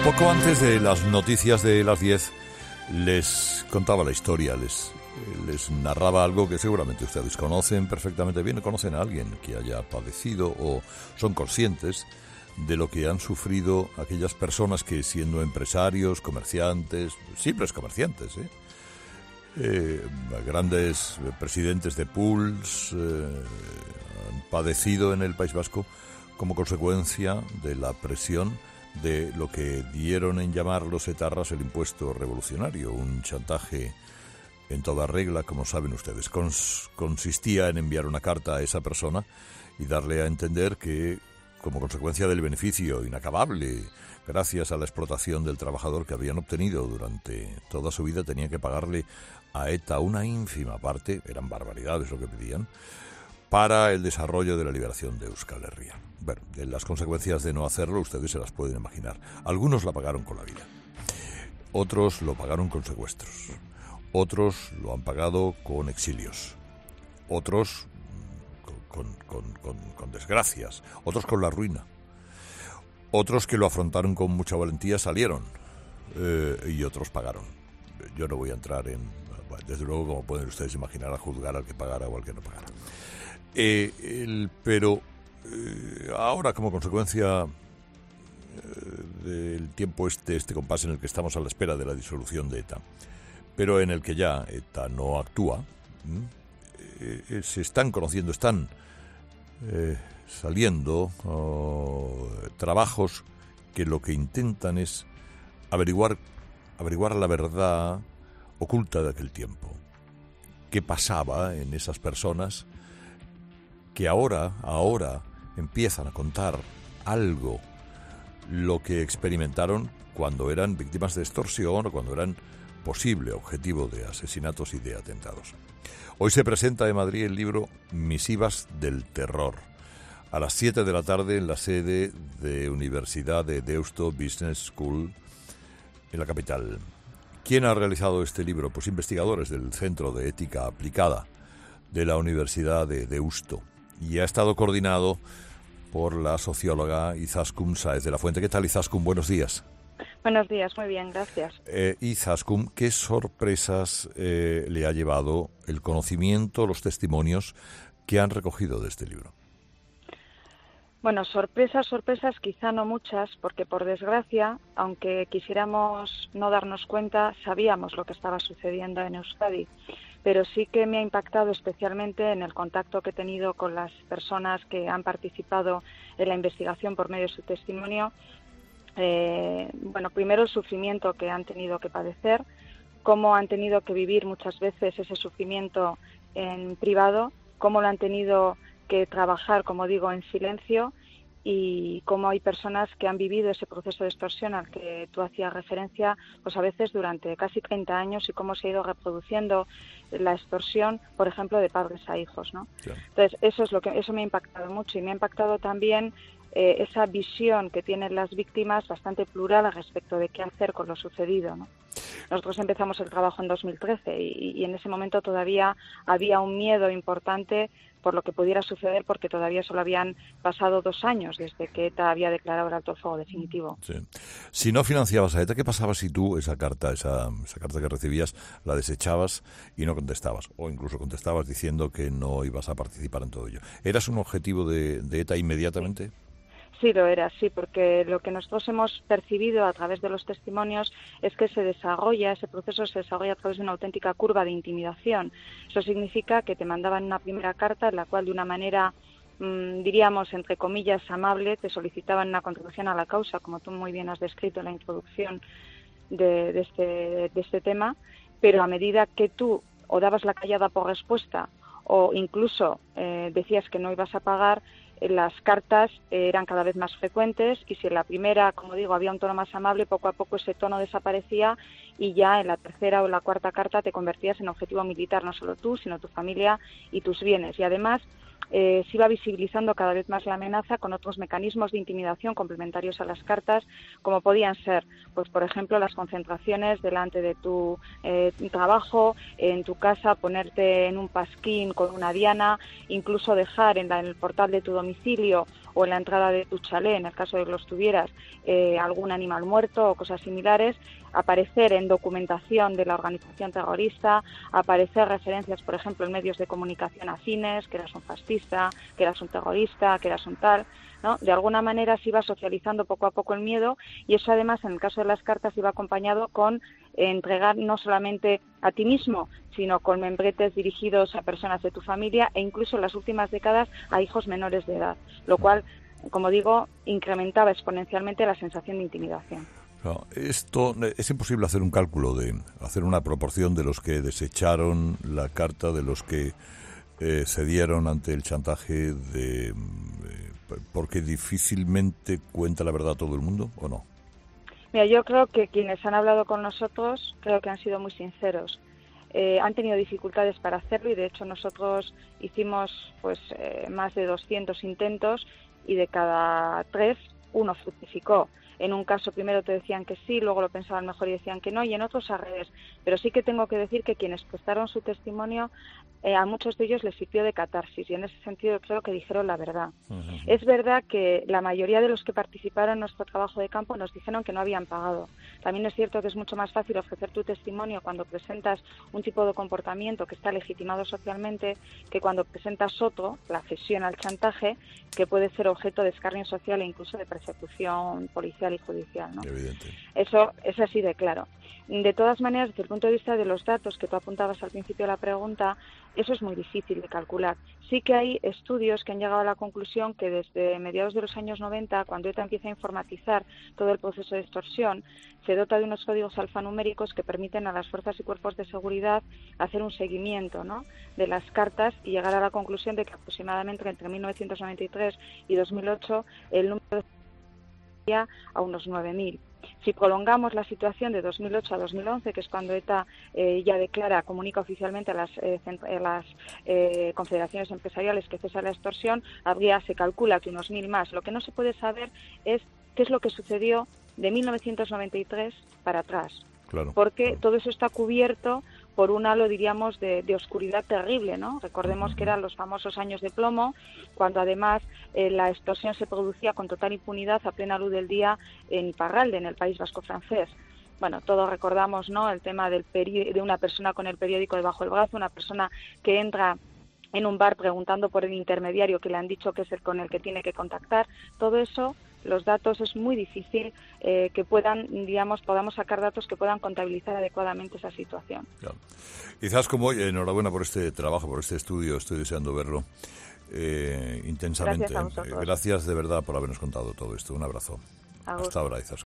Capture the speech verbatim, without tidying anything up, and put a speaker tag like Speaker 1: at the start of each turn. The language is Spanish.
Speaker 1: Poco antes de las noticias de las diez les contaba la historia, les, les narraba algo que seguramente ustedes conocen perfectamente bien, conocen a alguien que haya padecido o son conscientes de lo que han sufrido aquellas personas que, siendo empresarios, comerciantes, simples comerciantes, ¿eh? Eh, grandes presidentes de pools, eh, han padecido en el País Vasco como consecuencia de la presión de lo que dieron en llamar los etarras el impuesto revolucionario, un chantaje en toda regla, como saben ustedes. Cons- consistía en enviar una carta a esa persona y darle a entender que, como consecuencia del beneficio inacabable, gracias a la explotación del trabajador que habían obtenido durante toda su vida, tenían que pagarle a ETA una ínfima parte, eran barbaridades lo que pedían, para el desarrollo de la liberación de Euskal Herria. Bueno, de las consecuencias de no hacerlo ustedes se las pueden imaginar. Algunos la pagaron con la vida, otros lo pagaron con secuestros, otros lo han pagado con exilios, otros con, con, con, con, con desgracias, otros con la ruina, otros que lo afrontaron con mucha valentía salieron eh, y otros pagaron. Yo no voy a entrar en, desde luego, como pueden ustedes imaginar, a juzgar al que pagara o al que no pagara. Eh, el, pero eh, ahora, como consecuencia eh, del tiempo este, este compás en el que estamos a la espera de la disolución de ETA, pero en el que ya ETA no actúa, eh, eh, se están conociendo, están eh, saliendo oh, trabajos que lo que intentan es averiguar, averiguar la verdad oculta de aquel tiempo. ¿Qué pasaba en esas personas que ahora, ahora empiezan a contar algo, lo que experimentaron cuando eran víctimas de extorsión o cuando eran posible objetivo de asesinatos y de atentados? Hoy se presenta en Madrid el libro Misivas del Terror, a las siete de la tarde en la sede de Universidad de Deusto Business School en la capital. ¿Quién ha realizado este libro? Pues investigadores del Centro de Ética Aplicada de la Universidad de Deusto, y ha estado coordinado por la socióloga Izaskun Sáez de la Fuente. ¿Qué tal, Izaskun? Buenos días.
Speaker 2: Buenos días, muy bien, gracias.
Speaker 1: Eh, Izaskun, ¿qué sorpresas eh, le ha llevado el conocimiento, los testimonios que han recogido de este libro?
Speaker 2: Bueno, sorpresas, sorpresas quizá no muchas, porque por desgracia, aunque quisiéramos no darnos cuenta, sabíamos lo que estaba sucediendo en Euskadi. Pero sí que me ha impactado especialmente en el contacto que he tenido con las personas que han participado en la investigación por medio de su testimonio. Eh, bueno, primero el sufrimiento que han tenido que padecer, cómo han tenido que vivir muchas veces ese sufrimiento en privado, cómo lo han tenido que trabajar, como digo, en silencio, y cómo hay personas que han vivido ese proceso de extorsión al que tú hacías referencia, pues a veces durante casi treinta años, y cómo se ha ido reproduciendo la extorsión, por ejemplo, de padres a hijos, ¿no? Sí. Entonces, eso es lo que eso me ha impactado mucho, y me ha impactado también eh, esa visión que tienen las víctimas bastante plural respecto de qué hacer con lo sucedido, ¿no? Nosotros empezamos el trabajo en dos mil trece y, y en ese momento todavía había un miedo importante por lo que pudiera suceder, porque todavía solo habían pasado dos años desde que ETA había declarado el alto el fuego definitivo.
Speaker 1: Sí. Si no financiabas a ETA, ¿qué pasaba si tú esa carta, esa, esa carta que recibías, la desechabas y no contestabas? O incluso contestabas diciendo que no ibas a participar en todo ello. ¿Eras un objetivo de, de ETA inmediatamente?
Speaker 2: Sí, lo era, sí, porque lo que nosotros hemos percibido a través de los testimonios es que se desarrolla, ese proceso se desarrolla a través de una auténtica curva de intimidación. Eso significa que te mandaban una primera carta en la cual, de una manera, mmm, diríamos, entre comillas, amable, te solicitaban una contribución a la causa, como tú muy bien has descrito en la introducción de, de, este, de este tema, pero a medida que tú o dabas la callada por respuesta o incluso eh, decías que no ibas a pagar, las cartas eran cada vez más frecuentes, y si en la primera, como digo, había un tono más amable, poco a poco ese tono desaparecía, y ya en la tercera o la cuarta carta te convertías en objetivo militar, no solo tú, sino tu familia y tus bienes. Y además eh, se iba visibilizando cada vez más la amenaza con otros mecanismos de intimidación complementarios a las cartas, como podían ser, pues por ejemplo, las concentraciones delante de tu eh, trabajo, en tu casa, ponerte en un pasquín con una diana, incluso dejar en, la, en el portal de tu domicilio o en la entrada de tu chalet, en el caso de que los tuvieras, eh, algún animal muerto o cosas similares, aparecer en documentación de la organización terrorista, aparecer referencias, por ejemplo, en medios de comunicación afines, que eras un fascista, que eras un terrorista, que eras un tal, ¿no? De alguna manera se iba socializando poco a poco el miedo, y eso además en el caso de las cartas iba acompañado con entregar no solamente a ti mismo, sino con membretes dirigidos a personas de tu familia e incluso en las últimas décadas a hijos menores de edad, lo cual, como digo, incrementaba exponencialmente la sensación de intimidación.
Speaker 1: No, esto es imposible hacer un cálculo, de hacer una proporción de los que desecharon la carta, de los que eh, cedieron ante el chantaje, de eh, porque difícilmente cuenta la verdad todo el mundo, ¿o no?
Speaker 2: Mira, yo creo que quienes han hablado con nosotros creo que han sido muy sinceros. Eh, han tenido dificultades para hacerlo y de hecho nosotros hicimos pues eh, más de doscientos intentos y de cada tres uno fructificó. En un caso primero te decían que sí, luego lo pensaban mejor y decían que no, y en otros al revés. Pero sí que tengo que decir que quienes prestaron su testimonio, eh, a muchos de ellos les sirvió de catarsis, y en ese sentido creo que dijeron la verdad. Uh-huh. Es verdad que la mayoría de los que participaron en nuestro trabajo de campo nos dijeron que no habían pagado. También es cierto que es mucho más fácil ofrecer tu testimonio cuando presentas un tipo de comportamiento que está legitimado socialmente que cuando presentas otro, la cesión al chantaje, que puede ser objeto de escarnio social e incluso de persecución policial y judicial, ¿no?
Speaker 1: Evidente.
Speaker 2: Eso es así de claro. De todas maneras, desde el punto de vista de los datos que tú apuntabas al principio de la pregunta, eso es muy difícil de calcular. Sí que hay estudios que han llegado a la conclusión que desde mediados de los años noventa, cuando ETA empieza a informatizar todo el proceso de extorsión, se dota de unos códigos alfanuméricos que permiten a las fuerzas y cuerpos de seguridad hacer un seguimiento, ¿no?, de las cartas y llegar a la conclusión de que aproximadamente entre mil novecientos noventa y tres y dos mil ocho el número de a unos nueve mil. Si prolongamos la situación de dos mil ocho a dos mil once, que es cuando ETA eh, ya declara, comunica oficialmente a las, eh, a las eh, confederaciones empresariales que cesa la extorsión, habría, se calcula que unos mil más. Lo que no se puede saber es qué es lo que sucedió de mil novecientos noventa y tres para atrás.
Speaker 1: Claro,
Speaker 2: porque
Speaker 1: claro.
Speaker 2: todo eso está cubierto por un halo, diríamos, de, de oscuridad terrible, ¿no? Recordemos uh-huh. que eran los famosos años de plomo, cuando además eh, la extorsión se producía con total impunidad a plena luz del día en Iparralde, en el País Vasco francés. Bueno, todos recordamos, ¿no?, el tema del peri- de una persona con el periódico debajo del brazo, una persona que entra en un bar preguntando por el intermediario que le han dicho que es el con el que tiene que contactar. Todo eso, los datos, es muy difícil eh, que puedan, digamos, podamos sacar datos que puedan contabilizar adecuadamente esa situación.
Speaker 1: Claro. Quizás como hoy, enhorabuena por este trabajo, por este estudio, estoy deseando verlo eh, intensamente.
Speaker 2: Gracias a vosotros.
Speaker 1: Gracias de verdad por habernos contado todo esto. Un abrazo.
Speaker 2: A vos.
Speaker 1: Hasta ahora, Izaskun.